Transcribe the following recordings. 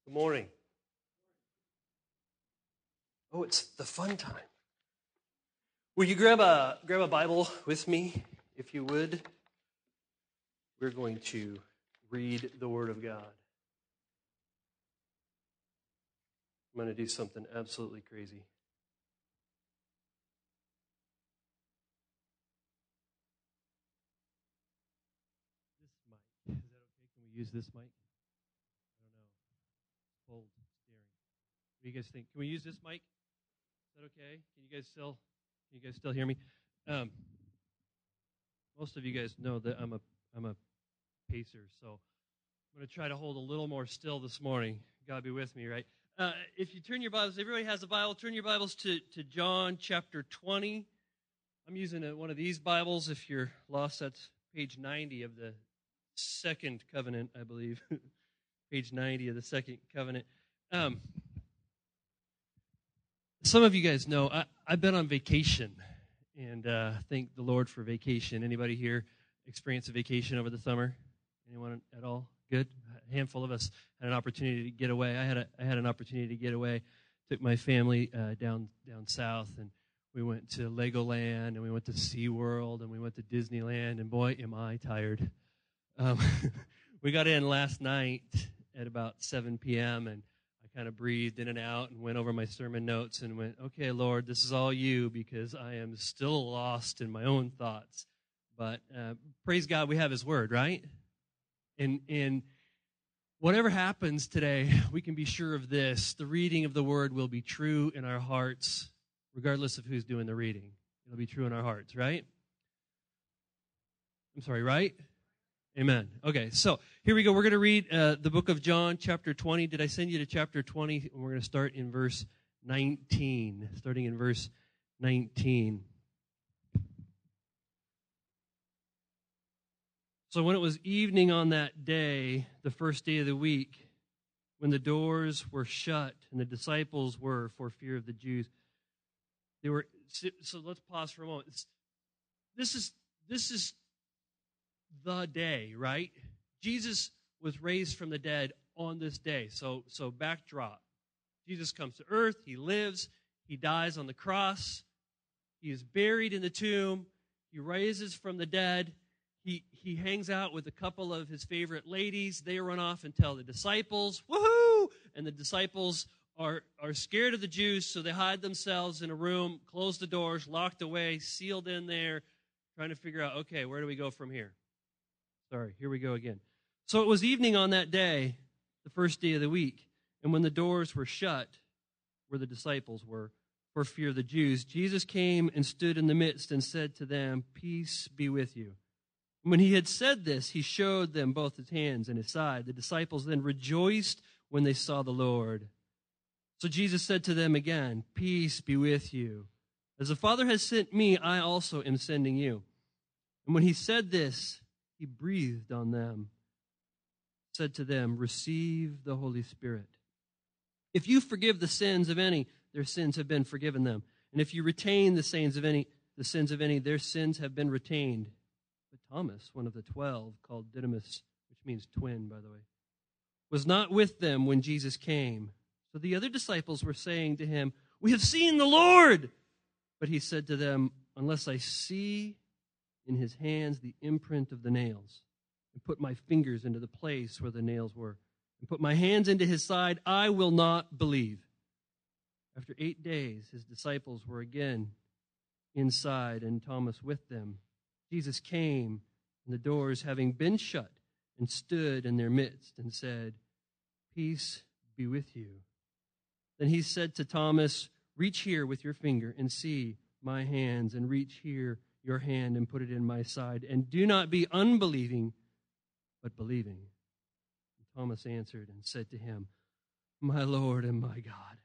Good morning. Oh, it's the fun time. Will you grab a Bible with me, if you would? We're going to read the Word of God. I'm going to do something absolutely crazy. This mic, is that okay? Can we use this mic? I don't know. It's cold, staring. What do you guys think? Can we use this mic? Is that okay? Can you guys still hear me? Most of you guys know that I'm a pacer, so I'm going to try to hold a little more still this morning. God be with me, right? If you turn your Bibles, everybody has a Bible, turn your Bibles to John chapter 20. I'm using one of these Bibles. If you're lost, that's page 90 of the Second Covenant, I believe. Page 90 of the Second Covenant. Some of you guys know I've been on vacation, and thank the Lord for vacation. Anybody here experience a vacation over the summer? Anyone at all? Good. A handful of us had an opportunity to get away. I had an opportunity to get away. Took my family down south, and we went to Legoland, and we went to SeaWorld, and we went to Disneyland. And boy, am I tired! We got in last night at about 7 p.m. and I kind of breathed in and out and went over my sermon notes and went, "Okay, Lord, this is all you, because I am still lost in my own thoughts." But praise God, we have His Word, right? And whatever happens today, we can be sure of this: the reading of the Word will be true in our hearts, regardless of who's doing the reading. It'll be true in our hearts, right? I'm sorry, right? Amen. Okay, so here we go. We're going to read the book of John, chapter 20. Did I send you to chapter 20? We're going to start in verse 19. Starting in verse 19. So when it was evening on that day, the first day of the week, when the doors were shut and the disciples were, for fear of the Jews, they were. So let's pause for a moment. This is the day, right? Jesus was raised from the dead on this day. So backdrop. Jesus comes to earth, he lives, he dies on the cross, he is buried in the tomb, he raises from the dead, he hangs out with a couple of his favorite ladies, they run off and tell the disciples, woohoo! And the disciples are scared of the Jews, so they hide themselves in a room, close the doors, locked away, sealed in there, trying to figure out, okay, where do we go from here? Sorry, here we go again. So it was evening on that day, the first day of the week, and when the doors were shut, where the disciples were, for fear of the Jews, Jesus came and stood in the midst and said to them, "Peace be with you." And when he had said this, he showed them both his hands and his side. The disciples then rejoiced when they saw the Lord. So Jesus said to them again, "Peace be with you. As the Father has sent me, I also am sending you." And when he said this, he breathed on them, said to them, "Receive the Holy Spirit. If you forgive the sins of any, their sins have been forgiven them. And if you retain the sins of any, their sins have been retained." But Thomas, one of the 12, called Didymus, which means twin, by the way, was not with them when Jesus came. So the other disciples were saying to him, "We have seen the Lord." But he said to them, "Unless I see in his hands the imprint of the nails, and put my fingers into the place where the nails were, and put my hands into his side, I will not believe." After 8 days, his disciples were again inside, and Thomas with them. Jesus came, and the doors having been shut, and stood in their midst, and said, "Peace be with you." Then he said to Thomas, "Reach here with your finger, and see my hands, and reach here your hand and put it in my side, and do not be unbelieving, but believing." And Thomas answered and said to him, "My Lord and my God."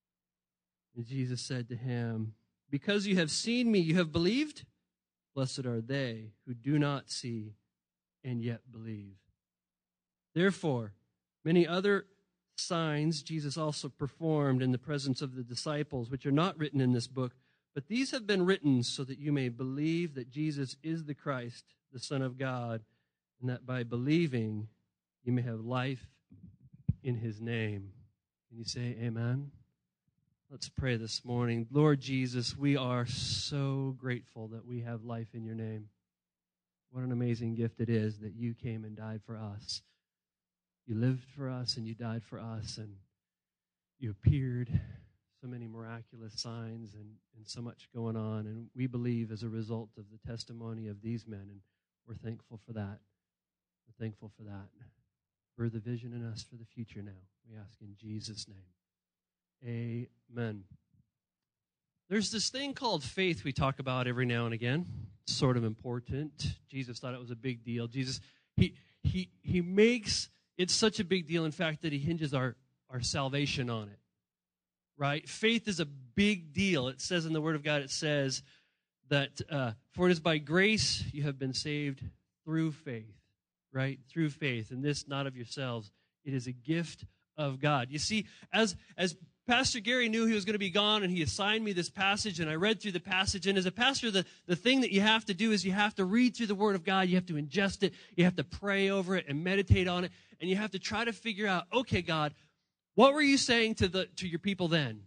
And Jesus said to him, "Because you have seen me, you have believed? Blessed are they who do not see and yet believe." Therefore, many other signs Jesus also performed in the presence of the disciples, which are not written in this book. But these have been written so that you may believe that Jesus is the Christ, the Son of God, and that by believing you may have life in his name. Can you say amen? Let's pray this morning. Lord Jesus, we are so grateful that we have life in your name. What an amazing gift it is that you came and died for us. You lived for us and you died for us, and you appeared. So many miraculous signs and so much going on, and we believe as a result of the testimony of these men, and we're thankful for that. We're thankful for that. For the vision in us for the future now. We ask in Jesus' name. Amen. There's this thing called faith we talk about every now and again. It's sort of important. Jesus thought it was a big deal. Jesus, he makes it such a big deal, in fact, that he hinges our salvation on it. Right? Faith is a big deal. It says in the Word of God, it says that, for it is by grace you have been saved through faith. Right? Through faith. And this not of yourselves. It is a gift of God. You see, as Pastor Gary knew he was going to be gone, and he assigned me this passage, and I read through the passage. And as a pastor, the thing that you have to do is you have to read through the Word of God. You have to ingest it. You have to pray over it and meditate on it. And you have to try to figure out, okay, God, what were you saying to your people then?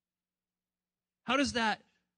How does that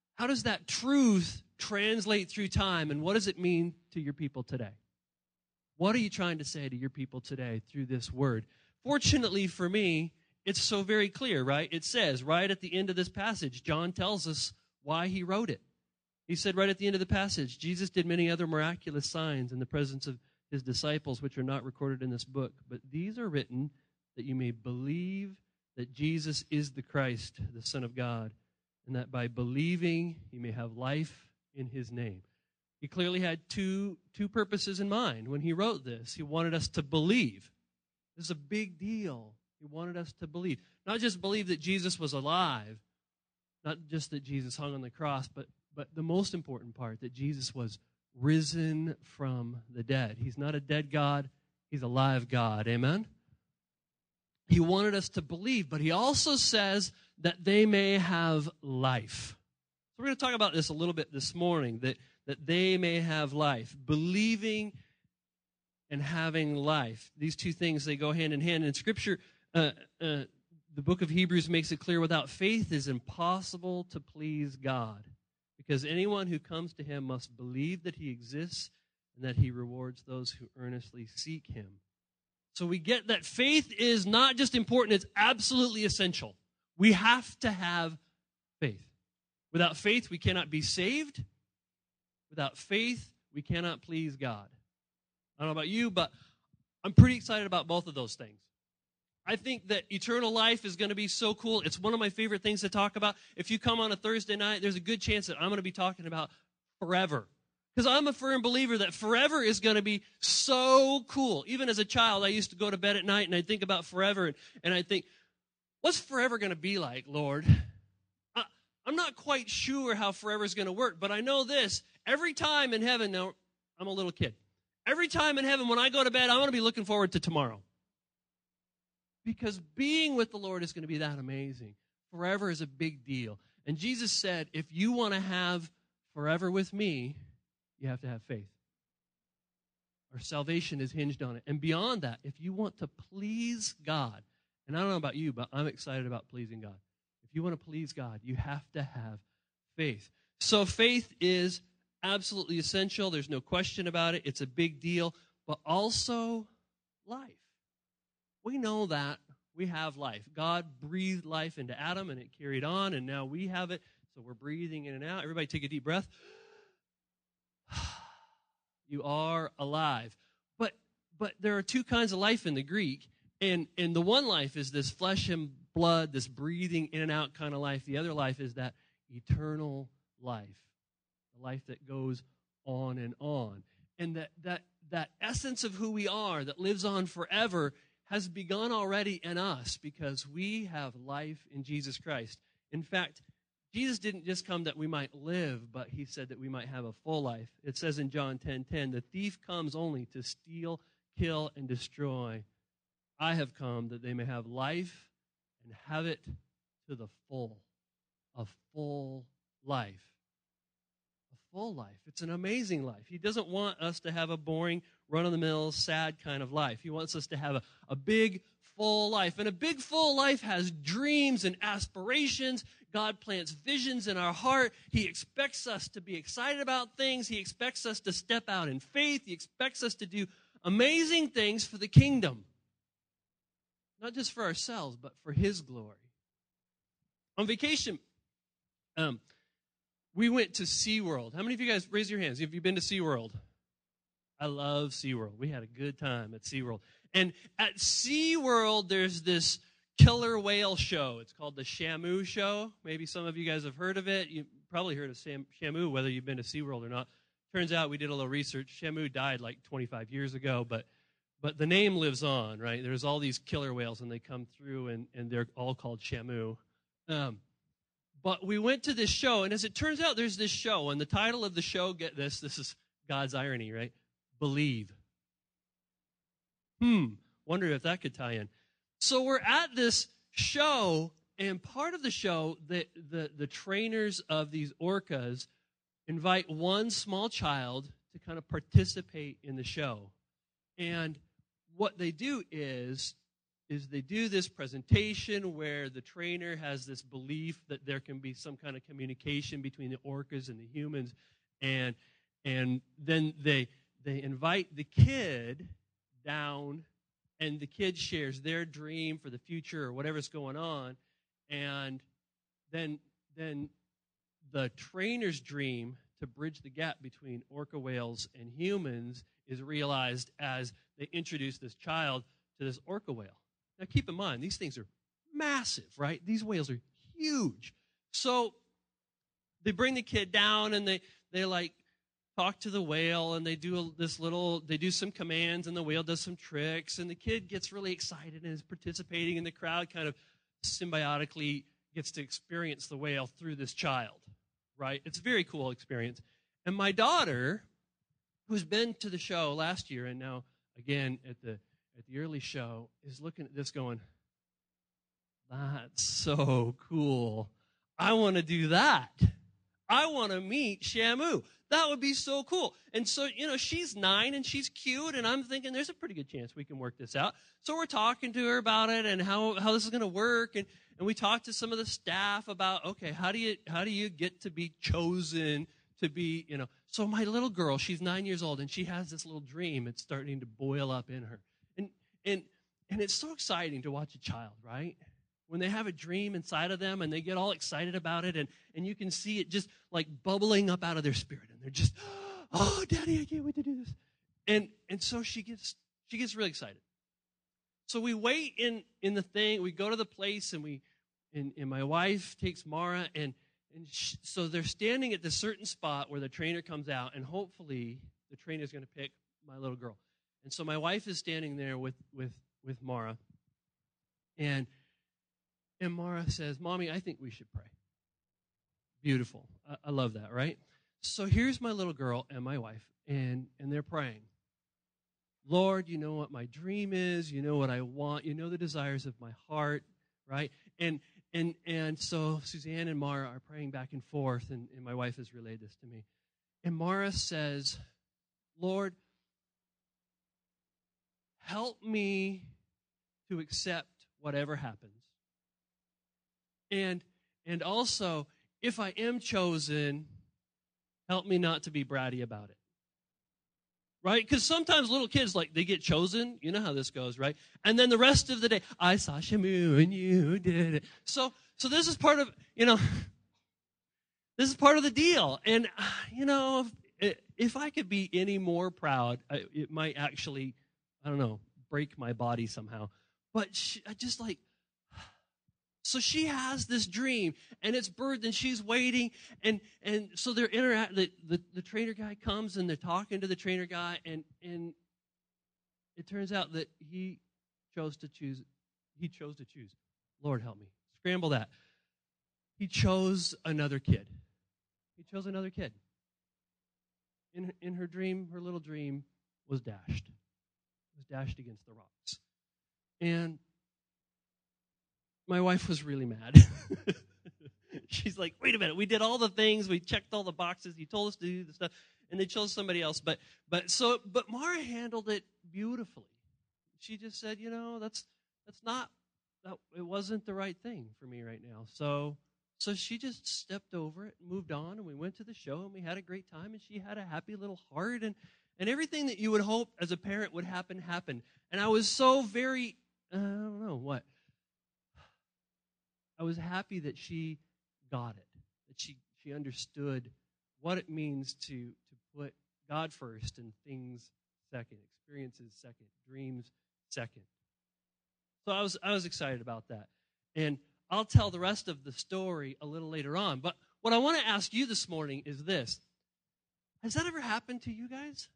truth translate through time, and what does it mean to your people today? What are you trying to say to your people today through this word? Fortunately for me, it's so very clear, right? It says right at the end of this passage, John tells us why he wrote it. He said right at the end of the passage, Jesus did many other miraculous signs in the presence of his disciples, which are not recorded in this book. But these are written that you may believe that Jesus is the Christ, the Son of God, and that by believing you may have life in his name. He clearly had two purposes in mind when he wrote this. He wanted us to believe. This is a big deal. He wanted us to believe. Not just believe that Jesus was alive, not just that Jesus hung on the cross, but the most important part, that Jesus was risen from the dead. He's not a dead God. He's a live God. Amen? He wanted us to believe, but he also says that they may have life. So we're going to talk about this a little bit this morning, that they may have life. Believing and having life. These two things, they go hand in hand. In Scripture, the book of Hebrews makes it clear, without faith it is impossible to please God, because anyone who comes to him must believe that he exists and that he rewards those who earnestly seek him. So we get that faith is not just important, it's absolutely essential. We have to have faith. Without faith, we cannot be saved. Without faith, we cannot please God. I don't know about you, but I'm pretty excited about both of those things. I think that eternal life is going to be so cool. It's one of my favorite things to talk about. If you come on a Thursday night, there's a good chance that I'm going to be talking about forever. Because I'm a firm believer that forever is going to be so cool. Even as a child, I used to go to bed at night and I'd think about forever. And I'd think, what's forever going to be like, Lord? I'm not quite sure how forever is going to work, but I know this. Every time in heaven, now I'm a little kid. Every time in heaven when I go to bed, I'm going to be looking forward to tomorrow. Because being with the Lord is going to be that amazing. Forever is a big deal. And Jesus said, if you want to have forever with me, you have to have faith. Our salvation is hinged on it. And beyond that, if you want to please God, and I don't know about you, but I'm excited about pleasing God. If you want to please God, you have to have faith. So faith is absolutely essential. There's no question about it. It's a big deal. But also life. We know that we have life. God breathed life into Adam, and it carried on, and now we have it. So we're breathing in and out. Everybody take a deep breath. You are alive. But there are two kinds of life in the Greek, and the one life is this flesh and blood, this breathing in and out kind of life. The other life is that eternal life, the life that goes on and on. And that essence of who we are that lives on forever has begun already in us because we have life in Jesus Christ. In fact, Jesus didn't just come that we might live, but he said that we might have a full life. It says in John 10:10, the thief comes only to steal, kill, and destroy. I have come that they may have life and have it to the full. A full life. A full life. It's an amazing life. He doesn't want us to have a boring, run-of-the-mill, sad kind of life. He wants us to have a big, full life. And a big, full life has dreams and aspirations. God plants visions in our heart. He expects us to be excited about things. He expects us to step out in faith. He expects us to do amazing things for the kingdom. Not just for ourselves, but for His glory. On vacation, we went to SeaWorld. How many of you guys, raise your hands, have you been to SeaWorld? I love SeaWorld. We had a good time at SeaWorld. And at SeaWorld, there's this killer whale show. It's called the Shamu Show. Maybe some of you guys have heard of it. You probably heard of Shamu, whether you've been to SeaWorld or not. Turns out we did a little research. Shamu died like 25 years ago, but the name lives on, right? There's all these killer whales, and they come through, and they're all called Shamu. But we went to this show, and as it turns out, there's this show, and the title of the show, get this is God's irony, right? Believe. Wonder if that could tie in. So we're at this show, and part of the show, the trainers of these orcas invite one small child to kind of participate in the show. And what they do is they do this presentation where the trainer has this belief that there can be some kind of communication between the orcas and the humans, and then they invite the kid down, and the kid shares their dream for the future or whatever's going on, and then the trainer's dream to bridge the gap between orca whales and humans is realized as they introduce this child to this orca whale. Now, keep in mind, these things are massive, right? These whales are huge. So they bring the kid down, and they like talk to the whale, and they do some commands, and the whale does some tricks, and the kid gets really excited and is participating, and the crowd kind of symbiotically gets to experience the whale through this child, right? It's a very cool experience. And my daughter, who's been to the show last year and now again at the early show, is looking at this going, that's so cool. I want to do that. I want to meet Shamu. That would be so cool. And so, she's 9 and she's cute, and I'm thinking there's a pretty good chance we can work this out. So we're talking to her about it and how this is going to work, and we talked to some of the staff about, okay, how do you get to be chosen to be, So my little girl, she's 9 years old, and she has this little dream. It's starting to boil up in her. And it's so exciting to watch a child, right? When they have a dream inside of them and they get all excited about it, and you can see it just like bubbling up out of their spirit, and they're just, oh, Daddy, I can't wait to do this. And so she gets really excited. So we wait in the thing, we go to the place, and my wife takes Mara, so they're standing at this certain spot where the trainer comes out, and hopefully the trainer is going to pick my little girl. And so my wife is standing there with Mara, and Mara says, Mommy, I think we should pray. Beautiful. I love that, right? So here's my little girl and my wife, and they're praying. Lord, you know what my dream is. You know what I want. You know the desires of my heart, right? And so Suzanne and Mara are praying back and forth, and my wife has relayed this to me. And Mara says, Lord, help me to accept whatever happens. And also, if I am chosen, help me not to be bratty about it. Right? Because sometimes little kids, they get chosen. You know how this goes, right? And then the rest of the day, I saw Shamu and you did it. So this is part of, this is part of the deal. And, if I could be any more proud, it might actually, I don't know, break my body somehow. But so she has this dream, and it's birthed, and she's waiting, and so they're the trainer guy comes, and they're talking to the trainer guy, and it turns out that he chose to choose. Lord help me. Scramble that. He chose another kid. In her dream, her little dream was dashed. It was dashed against the rocks. And my wife was really mad. She's like, wait a minute, we did all the things, we checked all the boxes, he told us to do the stuff, and they chose somebody else. But Mara handled it beautifully. She just said, it wasn't the right thing for me right now. So she just stepped over it and moved on, and we went to the show, and we had a great time, and she had a happy little heart, and everything that you would hope as a parent would happen, happened. And I was so very, I don't know what. I was happy that she got it, that she understood what it means to put God first and things second, experiences second, dreams second. So I was excited about that. And I'll tell the rest of the story a little later on. But what I want to ask you this morning is this. Has that ever happened to you guys?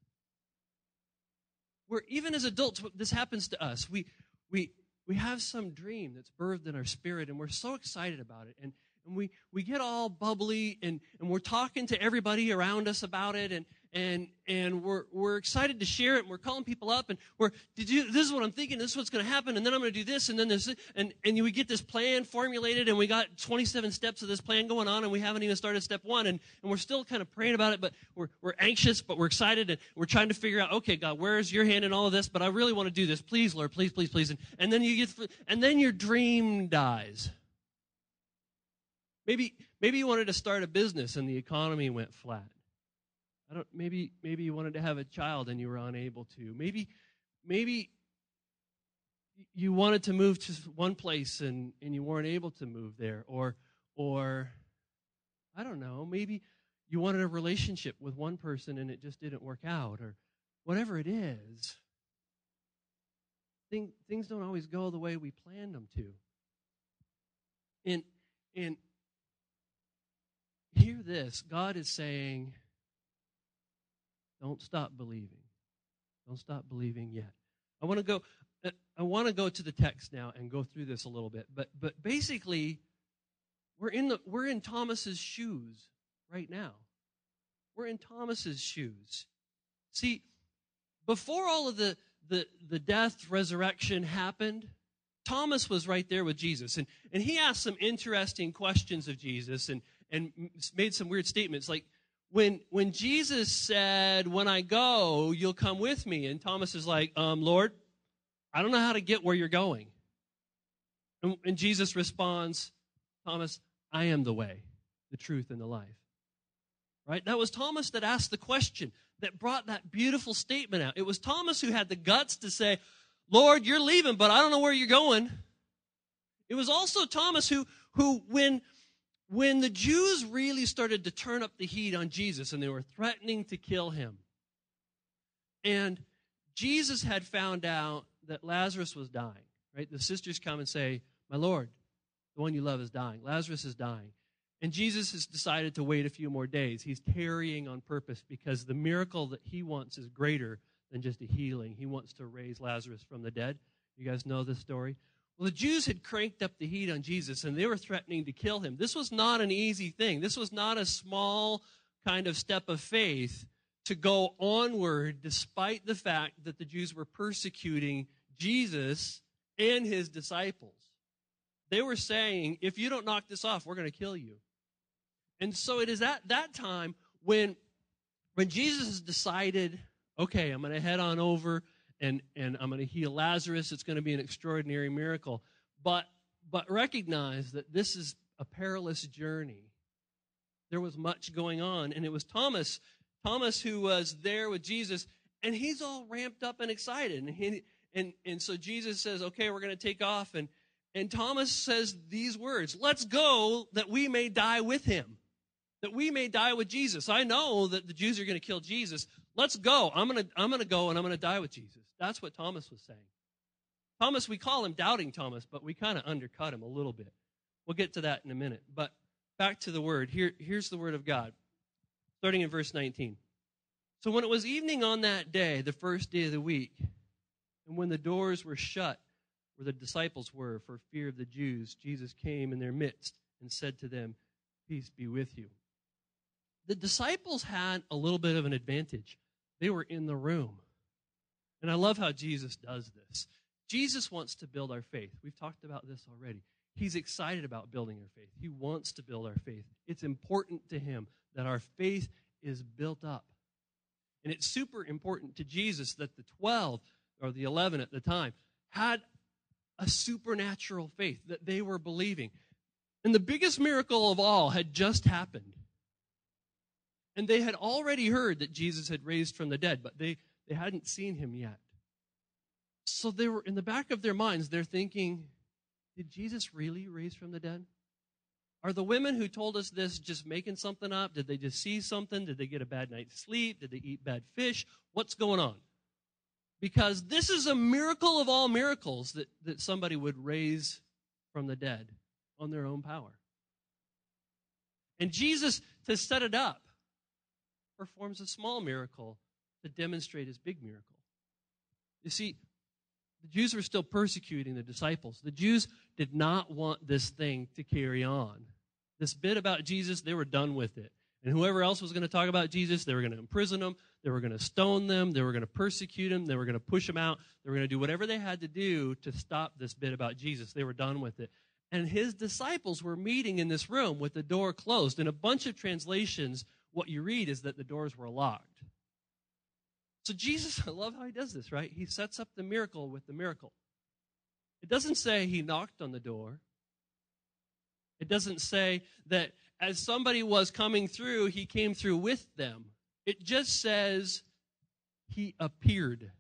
Where even as adults, this happens to us. We have some dream that's birthed in our spirit, and we're so excited about it. And we get all bubbly, and we're talking to everybody around us about it, and we're excited to share it, and we're calling people up, and this is what I'm thinking, this is what's going to happen, and then I'm going to do this, and then this, and we get this plan formulated, and we got 27 steps of this plan going on, and we haven't even started step 1, and we're still kind of praying about it, but we're anxious, but we're excited, and we're trying to figure out, okay, God, where's your hand in all of this? But I really want to do this. Please, Lord, please, please, please. And then your dream dies. Maybe you wanted to start a business and the economy went flat. Maybe you wanted to have a child and you were unable to. Maybe you wanted to move to one place and you weren't able to move there. Or I don't know, maybe you wanted a relationship with one person and it just didn't work out, or whatever it is. Things don't always go the way we planned them to. And hear this, God is saying, don't stop believing. Don't stop believing yet. I want to go to the text now and go through this a little bit. But basically, we're in Thomas's shoes right now. We're in Thomas's shoes. See, before all of the death, resurrection happened, Thomas was right there with Jesus. And he asked some interesting questions of Jesus and made some weird statements. Like, when Jesus said, when I go, you'll come with me. And Thomas is like, Lord, I don't know how to get where you're going. And Jesus responds, Thomas, I am the way, the truth, and the life. Right? That was Thomas that asked the question, that brought that beautiful statement out. It was Thomas who had the guts to say, Lord, you're leaving, but I don't know where you're going. It was also Thomas who when the Jews really started to turn up the heat on Jesus and they were threatening to kill him, and Jesus had found out that Lazarus was dying, right? The sisters come and say, my Lord, the one you love is dying. Lazarus is dying. And Jesus has decided to wait a few more days. He's tarrying on purpose because the miracle that he wants is greater than just a healing. He wants to raise Lazarus from the dead. You guys know this story? Well, the Jews had cranked up the heat on Jesus, and they were threatening to kill him. This was not an easy thing. This was not a small kind of step of faith to go onward despite the fact that the Jews were persecuting Jesus and his disciples. They were saying, if you don't knock this off, we're going to kill you. And so it is at that time when Jesus has decided, okay, I'm going to head on over and I'm going to heal Lazarus. It's going to be an extraordinary miracle. But recognize that this is a perilous journey. There was much going on. And it was Thomas who was there with Jesus, and he's all ramped up and excited. And so Jesus says, okay, we're going to take off. And Thomas says these words, let's go that we may die with him, that we may die with Jesus. I know that the Jews are going to kill Jesus. Let's go. I'm going to go and I'm going to die with Jesus. That's what Thomas was saying. Thomas, we call him Doubting Thomas, but we kind of undercut him a little bit. We'll get to that in a minute. But back to the word. Here's the word of God, starting in verse 19. So when it was evening on that day, the first day of the week, and when the doors were shut where the disciples were for fear of the Jews, Jesus came in their midst and said to them, peace be with you. The disciples had a little bit of an advantage. They were in the room. And I love how Jesus does this. Jesus wants to build our faith. We've talked about this already. He's excited about building our faith. He wants to build our faith. It's important to him that our faith is built up. And it's super important to Jesus that the 12, or the 11 at the time, had a supernatural faith that they were believing. And the biggest miracle of all had just happened. And they had already heard that Jesus had raised from the dead, but they hadn't seen him yet. So they were, in the back of their minds, they're thinking, did Jesus really raise from the dead? Are the women who told us this just making something up? Did they just see something? Did they get a bad night's sleep? Did they eat bad fish? What's going on? Because this is a miracle of all miracles that somebody would raise from the dead on their own power. And Jesus, to set it up, performs a small miracle to demonstrate his big miracle. You see, the Jews were still persecuting the disciples. The Jews did not want this thing to carry on. This bit about Jesus, they were done with it. And whoever else was going to talk about Jesus, they were going to imprison them, they were going to stone them, they were going to persecute them, they were going to push them out, they were going to do whatever they had to do to stop this bit about Jesus. They were done with it. And his disciples were meeting in this room with the door closed. In a bunch of translations, what you read is that the doors were locked. So Jesus, I love how he does this, right? He sets up the miracle with the miracle. It doesn't say he knocked on the door. It doesn't say that as somebody was coming through, he came through with them. It just says he appeared.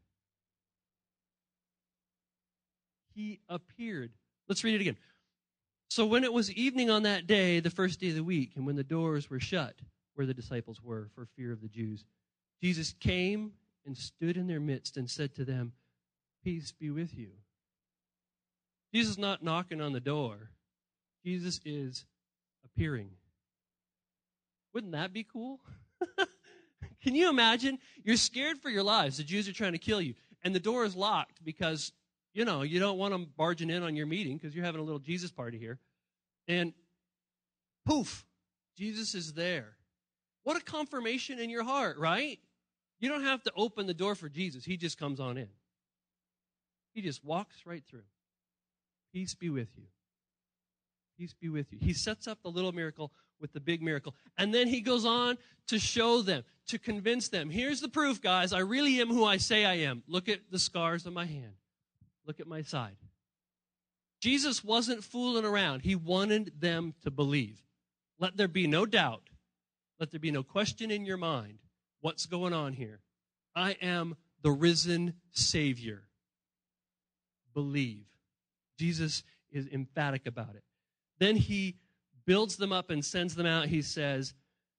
He appeared. Let's read it again. So when it was evening on that day, the first day of the week, and when the doors were shut, where the disciples were for fear of the Jews, Jesus came and stood in their midst and said to them, "Peace be with you." Jesus is not knocking on the door. Jesus is appearing. Wouldn't that be cool? Can you imagine? You're scared for your lives. The Jews are trying to kill you. And the door is locked because, you don't want them barging in on your meeting because you're having a little Jesus party here. And poof, Jesus is there. What a confirmation in your heart, right? You don't have to open the door for Jesus. He just comes on in. He just walks right through. Peace be with you. Peace be with you. He sets up the little miracle with the big miracle. And then he goes on to show them, to convince them. Here's the proof, guys. I really am who I say I am. Look at the scars on my hand. Look at my side. Jesus wasn't fooling around. He wanted them to believe. Let there be no doubt. Let there be no question in your mind. What's going on here? I am the risen Savior. Believe. Jesus is emphatic about it. Then he builds them up and sends them out. He says,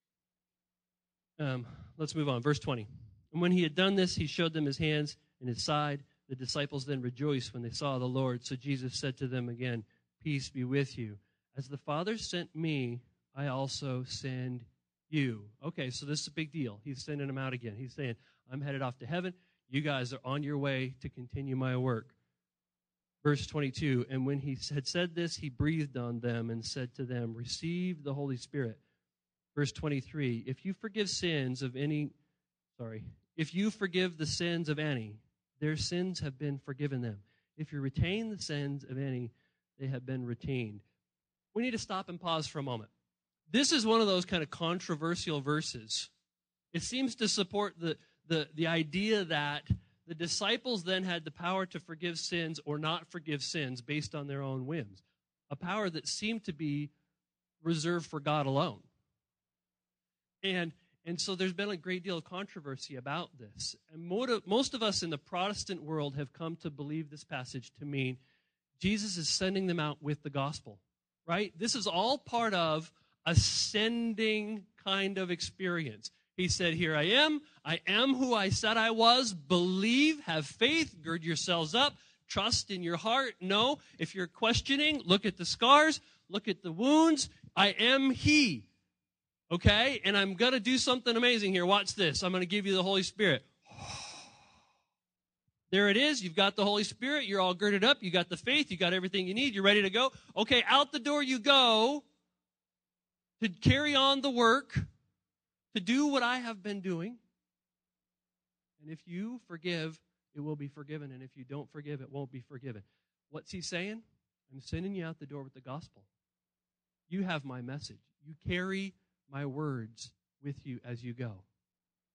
let's move on. Verse 20. And when he had done this, he showed them his hands and his side. The disciples then rejoiced when they saw the Lord. So Jesus said to them again, "Peace be with you. As the Father sent me, I also send you." Okay, so this is a big deal. He's sending them out again. He's saying, I'm headed off to heaven. You guys are on your way to continue my work. Verse 22, and when he had said this, he breathed on them and said to them, "Receive the Holy Spirit." Verse 23, if you forgive the sins of any, their sins have been forgiven them. If you retain the sins of any, they have been retained. We need to stop and pause for a moment. This is one of those kind of controversial verses. It seems to support the idea that the disciples then had the power to forgive sins or not forgive sins based on their own whims, a power that seemed to be reserved for God alone. And so there's been a great deal of controversy about this. And most of us in the Protestant world have come to believe this passage to mean Jesus is sending them out with the gospel, right? This is all part of a sending kind of experience. He said, here I am who I said I was, believe, have faith, gird yourselves up, trust in your heart. No, if you're questioning, look at the scars, look at the wounds, I am he, okay? And I'm going to do something amazing here. Watch this. I'm going to give you the Holy Spirit. There it is. You've got the Holy Spirit. You're all girded up. You got the faith. You got everything you need. You're ready to go. Okay, out the door you go to carry on the work, to do what I have been doing. And if you forgive, it will be forgiven. And if you don't forgive, it won't be forgiven. What's he saying? I'm sending you out the door with the gospel. You have my message. You carry my words with you as you go.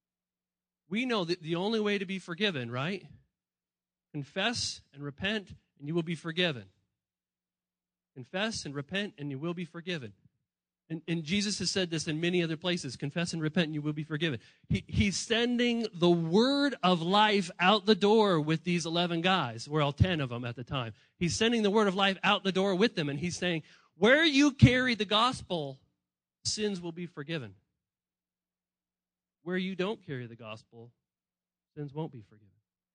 We know that the only way to be forgiven, right? Confess and repent and you will be forgiven. Confess and repent, and you will be forgiven. And Jesus has said this in many other places. Confess and repent, and you will be forgiven. He's sending the word of life out the door with these 11 guys. We're all 10 of them at the time. He's sending the word of life out the door with them, and he's saying, where you carry the gospel, sins will be forgiven. Where you don't carry the gospel, sins won't be forgiven.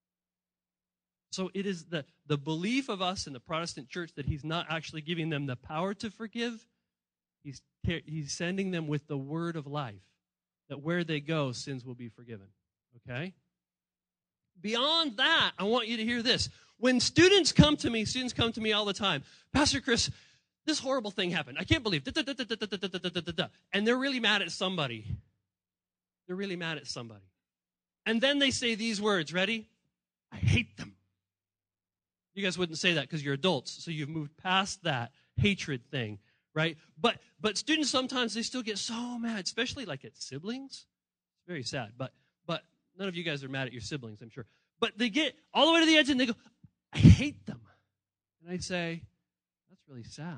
So it is the belief of us in the Protestant church that he's not actually giving them the power to forgive. He's sending them with the word of life, that where they go, sins will be forgiven. Okay? Beyond that, I want you to hear this. When students come to me all the time, Pastor Chris, this horrible thing happened. I can't believe it. And they're really mad at somebody. They're really mad at somebody. And then they say these words, ready? I hate them. You guys wouldn't say that because you're adults, so you've moved past that hatred thing. Right? But students sometimes they still get so mad, especially like at siblings. It's very sad. But none of you guys are mad at your siblings, I'm sure. But they get all the way to the edge and they go, I hate them. And I say, that's really sad.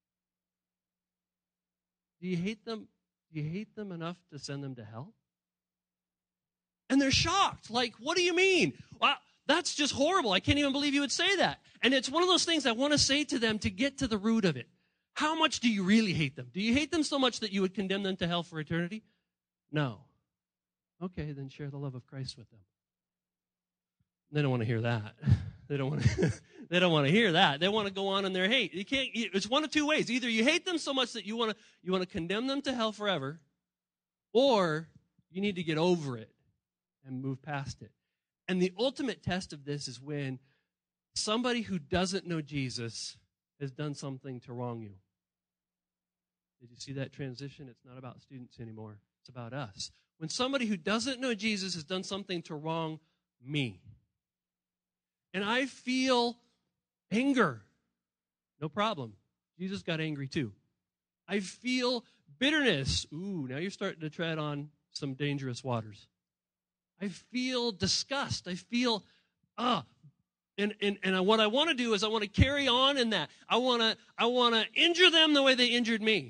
Do you hate them? Do you hate them enough to send them to hell? And they're shocked. Like, what do you mean? Wow, that's just horrible. I can't even believe you would say that. And it's one of those things I want to say to them to get to the root of it. How much do you really hate them? Do you hate them so much that you would condemn them to hell for eternity? No. Okay, then share the love of Christ with them. They don't want to hear that. They don't want to hear that. They want to go on in their hate. You can't. It's one of two ways. Either you hate them so much that you want to condemn them to hell forever, or you need to get over it and move past it. And the ultimate test of this is when somebody who doesn't know Jesus has done something to wrong you. Did you see that transition? It's not about students anymore. It's about us. When somebody who doesn't know Jesus has done something to wrong me, and I feel anger, no problem. Jesus got angry too. I feel bitterness. Ooh, now you're starting to tread on some dangerous waters. I feel disgust. I feel, And what I want to do is I want to carry on in that. I want to injure them the way they injured me.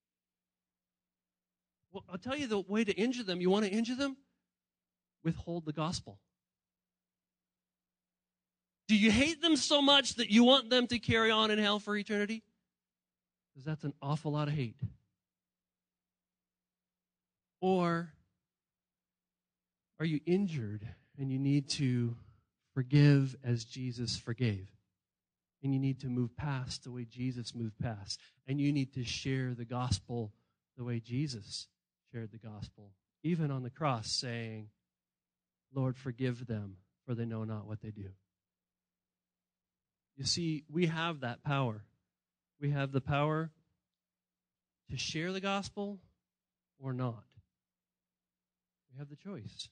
Well, I'll tell you the way to injure them. You want to injure them? Withhold the gospel. Do you hate them so much that you want them to carry on in hell for eternity? Because that's an awful lot of hate. Or are you injured and you need to forgive as Jesus forgave? And you need to move past the way Jesus moved past. And you need to share the gospel the way Jesus shared the gospel. Even on the cross saying, Lord, forgive them, for they know not what they do. You see, we have that power. We have the power to share the gospel or not. We have the choice.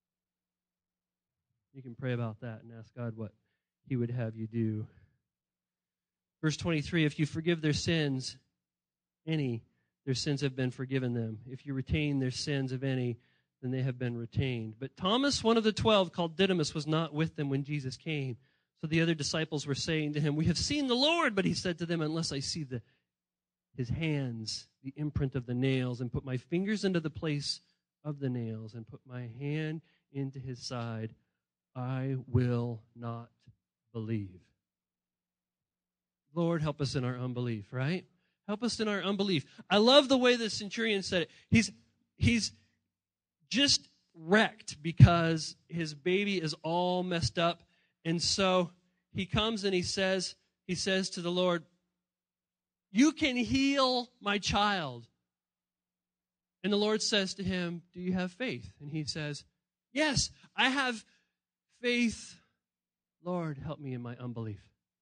You can pray about that and ask God what he would have you do. Verse 23, if you forgive their sins, their sins have been forgiven them. If you retain their sins of any, then they have been retained. But Thomas, one of the 12, called Didymus, was not with them when Jesus came. So the other disciples were saying to him, we have seen the Lord. But he said to them, unless I see his hands, the imprint of the nails, and put my fingers into the place of the nails, and put my hand into his side, I will not believe. Lord, help us in our unbelief, right? Help us in our unbelief. I love the way the centurion said it. He's just wrecked because his baby is all messed up. And so he comes and he says to the Lord, you can heal my child. And the Lord says to him, do you have faith? And he says, yes, I have faith. Lord, help me in my unbelief.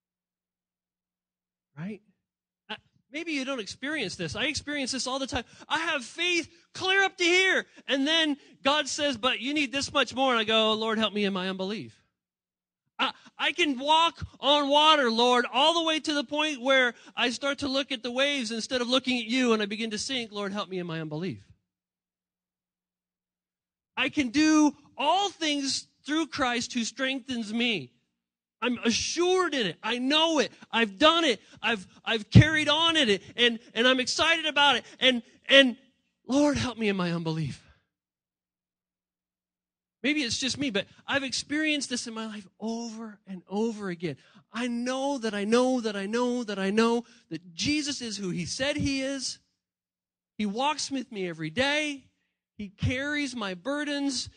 Right? Maybe you don't experience this. I experience this all the time. I have faith clear up to here. And then God says, but you need this much more. And I go, Lord, help me in my unbelief. I can walk on water, Lord, all the way to the point where I start to look at the waves instead of looking at you and I begin to sink. Lord, help me in my unbelief. I can do all things through Christ who strengthens me. I'm assured in it. I know it. I've done it. I've carried on in it, and I'm excited about it. And Lord, help me in my unbelief. Maybe it's just me, but I've experienced this in my life over and over again. I know that Jesus is who he said he is. He walks with me every day. He carries my burdens.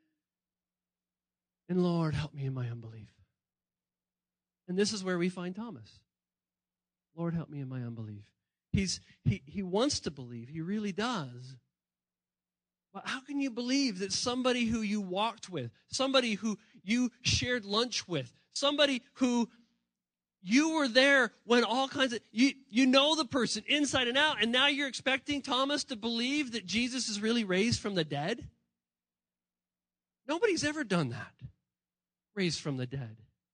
And Lord, help me in my unbelief. And this is where we find Thomas. Lord, help me in my unbelief. He wants to believe. He really does. But how can you believe that somebody who you walked with, somebody who you shared lunch with, somebody who you were there when all kinds of, you know the person inside and out, and now you're expecting Thomas to believe that Jesus is really raised from the dead? Nobody's ever done that. Raised from the dead.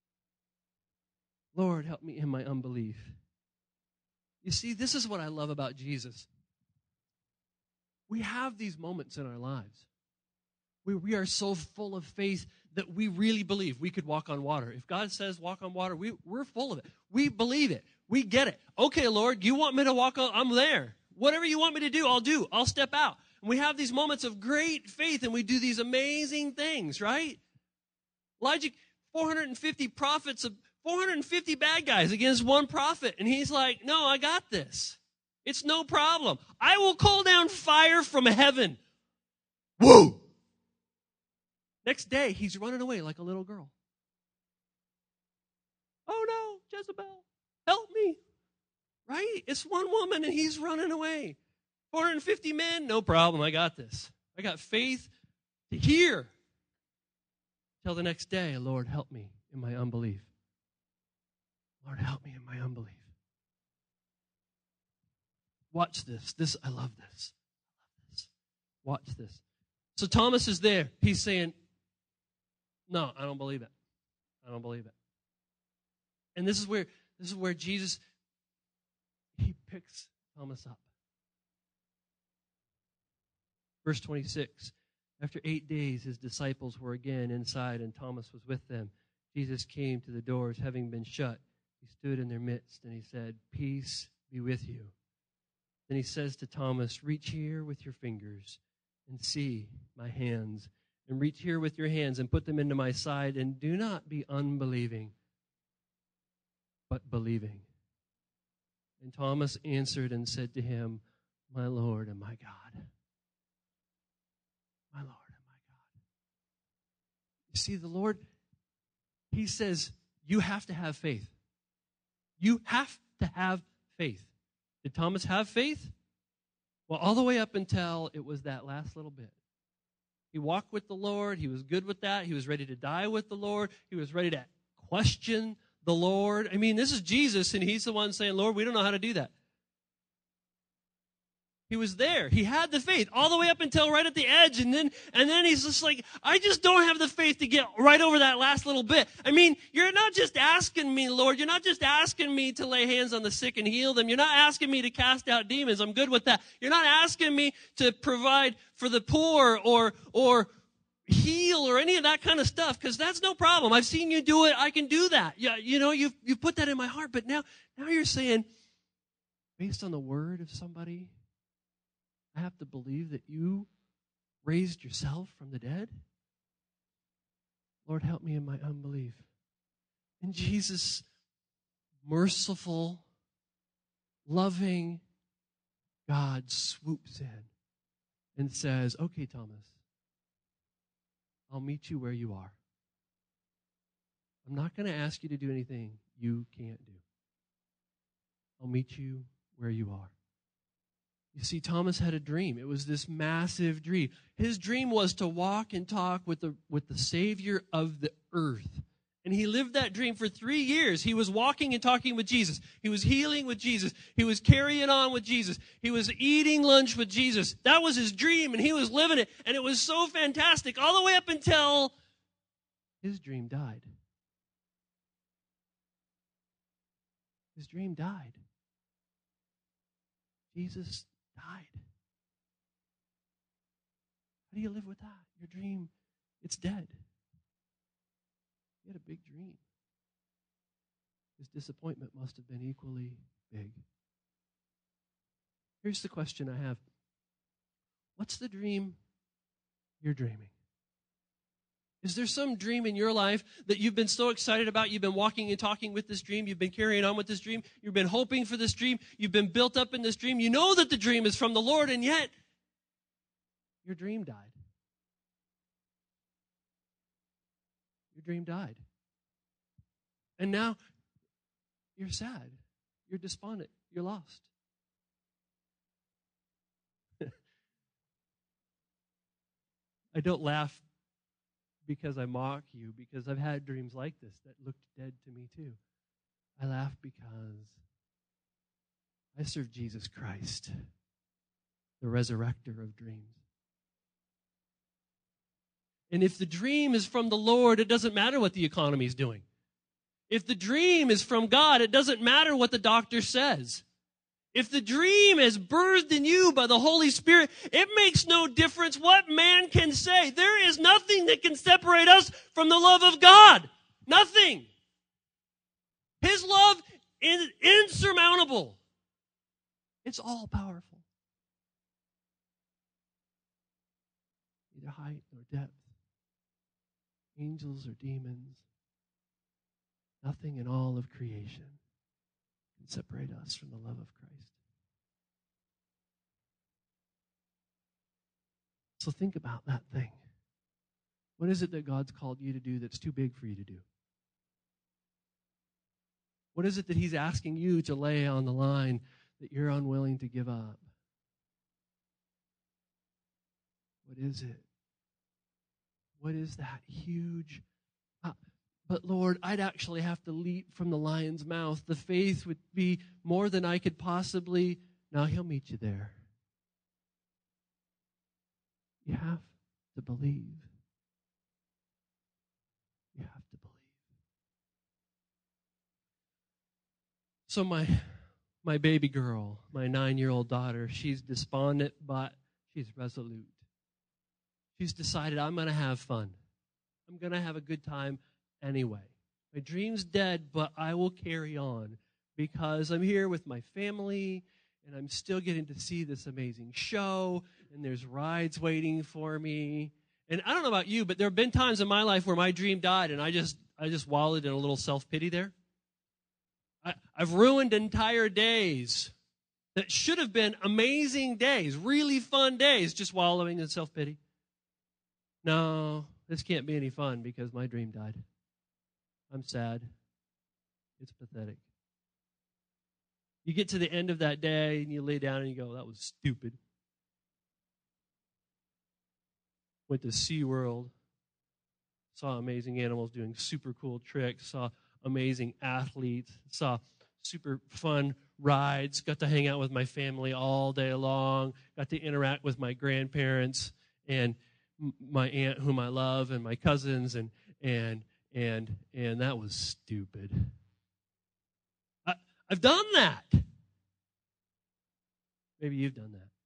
Lord, help me in my unbelief. You see, this is what I love about Jesus. We have these moments in our lives where we are so full of faith that we really believe we could walk on water. If God says walk on water, we're full of it. We believe it. We get it. Okay, Lord, you want me to walk on? I'm there. Whatever you want me to do, I'll do. I'll step out. And we have these moments of great faith, and we do these amazing things, right? Elijah, 450 prophets, 450 bad guys against one prophet. And he's like, no, I got this. It's no problem. I will call down fire from heaven. Whoa! Next day, he's running away like a little girl. Oh no, Jezebel, help me. Right? It's one woman and he's running away. 450 men, no problem, I got this. I got faith to hear. Till the next day, Lord, help me in my unbelief. Lord, help me in my unbelief. Watch this. I love this. Watch this. So Thomas is there. He's saying, no, I don't believe it. I don't believe it. And this is where Jesus, he picks Thomas up. Verse 26. After 8 days, his disciples were again inside, and Thomas was with them. Jesus came to the doors, having been shut. He stood in their midst, and he said, peace be with you. Then he says to Thomas, reach here with your fingers and see my hands, and reach here with your hands and put them into my side, and do not be unbelieving, but believing. And Thomas answered and said to him, my Lord and my God. My Lord and my God. You see, the Lord, he says, you have to have faith. You have to have faith. Did Thomas have faith? Well, all the way up until it was that last little bit. He walked with the Lord. He was good with that. He was ready to die with the Lord. He was ready to question the Lord. I mean, this is Jesus, and he's the one saying, Lord, we don't know how to do that. He was there. He had the faith all the way up until right at the edge. And then he's just like, I just don't have the faith to get right over that last little bit. I mean, you're not just asking me, Lord. You're not just asking me to lay hands on the sick and heal them. You're not asking me to cast out demons. I'm good with that. You're not asking me to provide for the poor or heal or any of that kind of stuff, because that's no problem. I've seen you do it. I can do that. Yeah, you know, you've put that in my heart. But now you're saying, based on the word of somebody, I have to believe that you raised yourself from the dead? Lord, help me in my unbelief. And Jesus, merciful, loving God, swoops in and says, okay, Thomas, I'll meet you where you are. I'm not going to ask you to do anything you can't do. I'll meet you where you are. You see, Thomas had a dream. It was this massive dream. His dream was to walk and talk with the Savior of the earth. And he lived that dream for 3 years. He was walking and talking with Jesus. He was healing with Jesus. He was carrying on with Jesus. He was eating lunch with Jesus. That was his dream, and he was living it. And it was so fantastic all the way up until his dream died. His dream died. Jesus died. How do you live with that? Your dream, it's dead. You had a big dream. his disappointment must have been equally big. Here's the question I have. What's the dream you're dreaming? Is there some dream in your life that you've been so excited about? You've been walking and talking with this dream. You've been carrying on with this dream. You've been hoping for this dream. You've been built up in this dream. You know that the dream is from the Lord, and yet your dream died. Your dream died. And now you're sad. You're despondent. You're lost. I don't laugh because I mock you, because I've had dreams like this that looked dead to me too. I laugh because I serve Jesus Christ, the resurrector of dreams. And if the dream is from the Lord, it doesn't matter what the economy is doing. If the dream is from God, it doesn't matter what the doctor says. If the dream is birthed in you by the Holy Spirit, it makes no difference what man can say. There is nothing that can separate us from the love of God. Nothing. His love is insurmountable. It's all powerful. Neither height nor depth, angels or demons, nothing in all of creation can separate us from the love of Christ. So think about that thing. What is it that God's called you to do that's too big for you to do? What is it that he's asking you to lay on the line that you're unwilling to give up? What is it? What is that huge... But Lord, I'd actually have to leap from the lion's mouth. The faith would be more than I could possibly... Now he'll meet you there. You have to believe. You have to believe. So my baby girl, my 9-year-old daughter, she's despondent, but she's resolute. She's decided, I'm going to have fun. I'm going to have a good time anyway. My dream's dead, but I will carry on because I'm here with my family and I'm still getting to see this amazing show, and there's rides waiting for me. And I don't know about you, but there have been times in my life where my dream died, and I just wallowed in a little self-pity there. I've ruined entire days that should have been amazing days, really fun days, just wallowing in self-pity. No, this can't be any fun because my dream died. I'm sad. It's pathetic. You get to the end of that day and you lay down and you go, that was stupid. Went to SeaWorld, saw amazing animals doing super cool tricks, saw amazing athletes, saw super fun rides, got to hang out with my family all day long, got to interact with my grandparents and my aunt whom I love and my cousins, and that was stupid. I've done that. Maybe you've done that.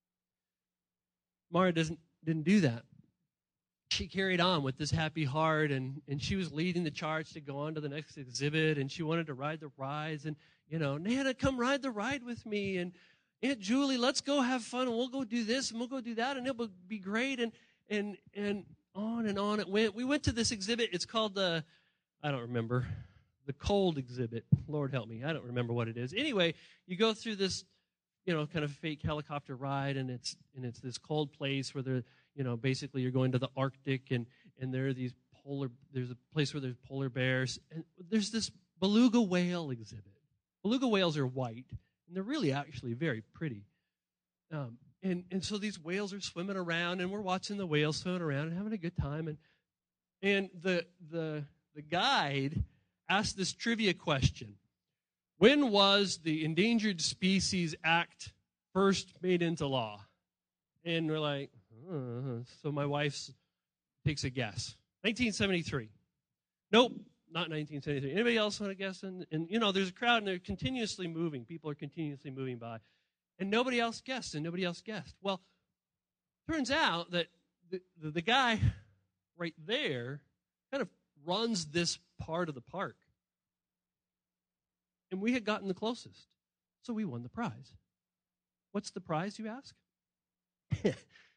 Mara didn't do that. She carried on with this happy heart, and she was leading the charge to go on to the next exhibit, and she wanted to ride the rides, and, Nana, come ride the ride with me, and Aunt Julie, let's go have fun, and we'll go do this, and we'll go do that, and it will be great, and on and on it went. We went to this exhibit. It's called I don't remember, the cold exhibit. Lord help me. I don't remember what it is. Anyway, you go through this, kind of fake helicopter ride, and it's this cold place where basically you're going to the Arctic, and there are there's a place where there's polar bears, and there's this beluga whale exhibit. Beluga whales are white, and they're really actually very pretty. And so these whales are swimming around, and we're watching the whales swimming around and having a good time. And the guide asked this trivia question: when was the Endangered Species Act first made into law? And we're like, so my wife takes a guess. 1973. Nope, not 1973. Anybody else want to guess? And there's a crowd, and they're continuously moving. People are continuously moving by. And nobody else guessed, and nobody else guessed. Well, turns out that the guy right there kind of runs this part of the park. And we had gotten the closest. So we won the prize. What's the prize, you ask? You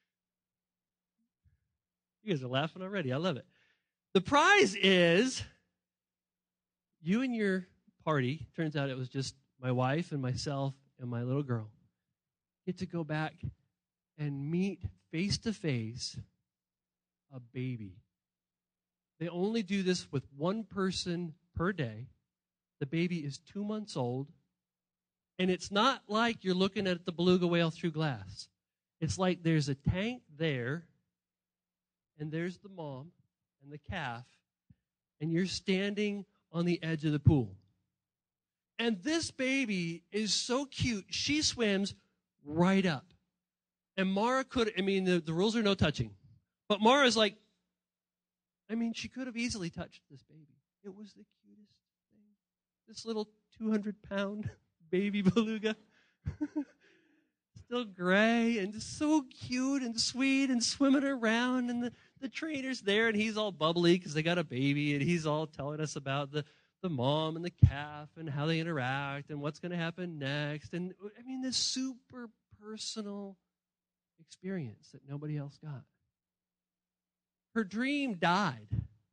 guys are laughing already. I love it. The prize is you and your party, turns out it was just my wife and myself and my little girl, get to go back and meet face-to-face a baby. They only do this with one person per day. The baby is 2 months old. And it's not like you're looking at the beluga whale through glass. It's like there's a tank there, and there's the mom and the calf, and you're standing on the edge of the pool. And this baby is so cute, she swims right up. And Mara the rules are no touching. But Mara's like, she could have easily touched this baby. It was the cutest thing. This little 200-pound baby beluga. Still gray and just so cute and sweet and swimming around. And the trainer's there and he's all bubbly because they got a baby. And he's all telling us about the mom and the calf and how they interact and what's going to happen next. And this super personal experience that nobody else got. Her dream died.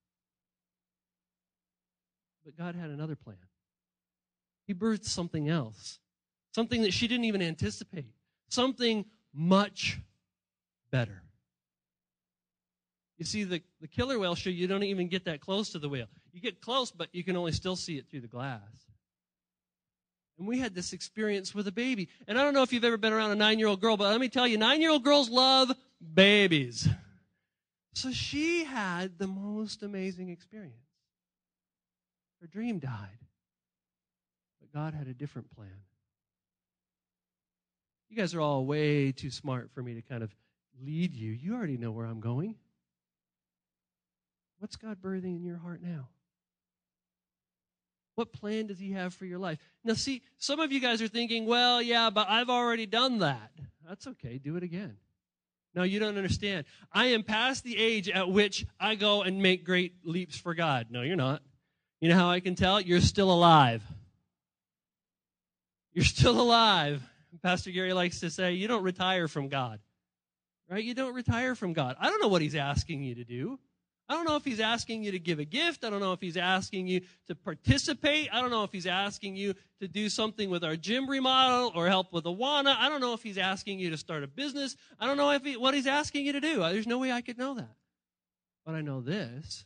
But God had another plan. He birthed something else, something that she didn't even anticipate, something much better. You see, the killer whale show, you don't even get that close to the whale. You get close, but you can only still see it through the glass. And we had this experience with a baby. And I don't know if you've ever been around a 9-year-old girl, but let me tell you, 9-year-old girls love babies. So she had the most amazing experience. Her dream died. But God had a different plan. You guys are all way too smart for me to kind of lead you. You already know where I'm going. What's God birthing in your heart now? What plan does he have for your life? Now, see, some of you guys are thinking, well, yeah, but I've already done that. That's okay. Do it again. No, you don't understand. I am past the age at which I go and make great leaps for God. No, you're not. You know how I can tell? You're still alive. You're still alive. Pastor Gary likes to say, you don't retire from God. Right? You don't retire from God. I don't know what he's asking you to do. I don't know if he's asking you to give a gift. I don't know if he's asking you to participate. I don't know if he's asking you to do something with our gym remodel or help with Awana. I don't know if he's asking you to start a business. I don't know what he's asking you to do. There's no way I could know that. But I know this.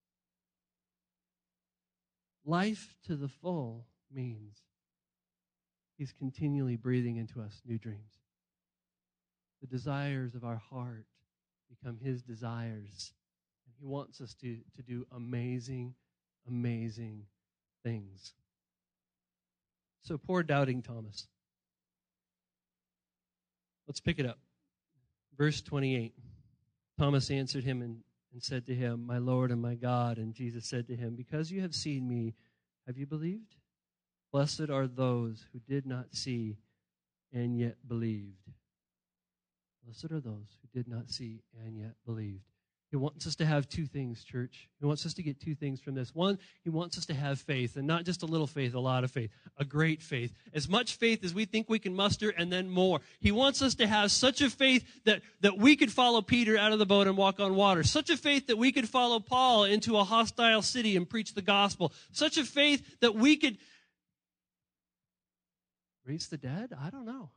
Life to the full means he's continually breathing into us new dreams. The desires of our heart become his desires. He wants us to do amazing, amazing things. So poor doubting Thomas. Let's pick it up. Verse 28. Thomas answered him and said to him, my Lord and my God. And Jesus said to him, because you have seen me, have you believed? Blessed are those who did not see and yet believed. Blessed are those who did not see and yet believed. He wants us to have two things, church. He wants us to get two things from this. One, he wants us to have faith, and not just a little faith, a lot of faith, a great faith. As much faith as we think we can muster, and then more. He wants us to have such a faith that we could follow Peter out of the boat and walk on water. Such a faith that we could follow Paul into a hostile city and preach the gospel. Such a faith that we could raise the dead? I don't know.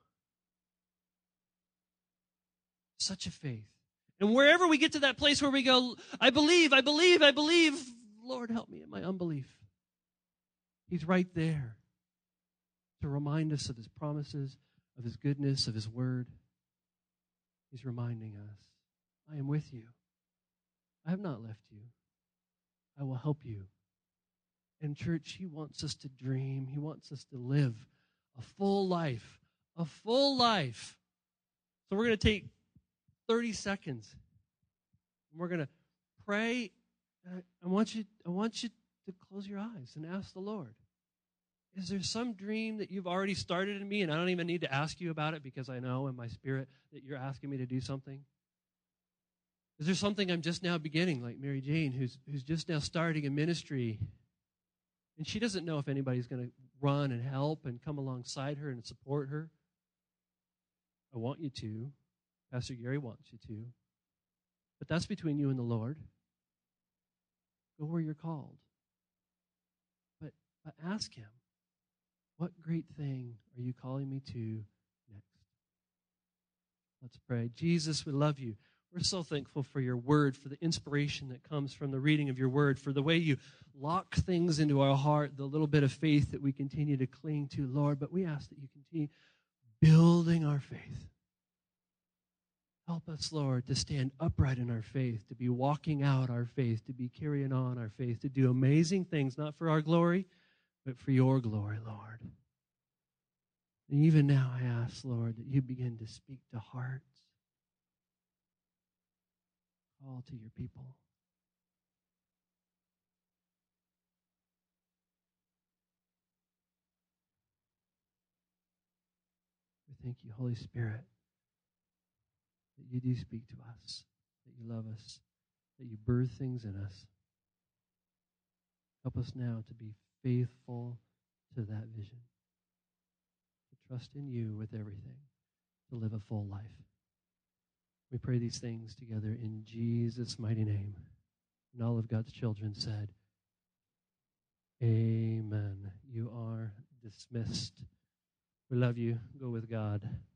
Such a faith. And wherever we get to that place where we go, I believe, Lord, help me in my unbelief. He's right there to remind us of his promises, of his goodness, of his word. He's reminding us, I am with you. I have not left you. I will help you. And church, he wants us to dream. He wants us to live a full life. A full life. So we're going to take 30 seconds. And we're going to pray. I want you to close your eyes and ask the Lord, is there some dream that you've already started in me and I don't even need to ask you about it because I know in my spirit that you're asking me to do something? Is there something I'm just now beginning, like Mary Jane, who's just now starting a ministry And she doesn't know if anybody's going to run and help and come alongside her and support her. I want you to. Pastor Gary wants you to. But that's between you and the Lord. Go where you're called. But ask him, what great thing are you calling me to next? Let's pray. Jesus, we love you. We're so thankful for your word, for the inspiration that comes from the reading of your word, for the way you lock things into our heart, the little bit of faith that we continue to cling to, Lord. But we ask that you continue building our faith. Help us, Lord, to stand upright in our faith, to be walking out our faith, to be carrying on our faith, to do amazing things, not for our glory, but for your glory, Lord. And even now I ask, Lord, that you begin to speak to hearts. Call to your people. We thank you, Holy Spirit, that you do speak to us, that you love us, that you birth things in us. Help us now to be faithful to that vision, to trust in you with everything, to live a full life. We pray these things together in Jesus' mighty name. And all of God's children said, Amen. You are dismissed. We love you. Go with God.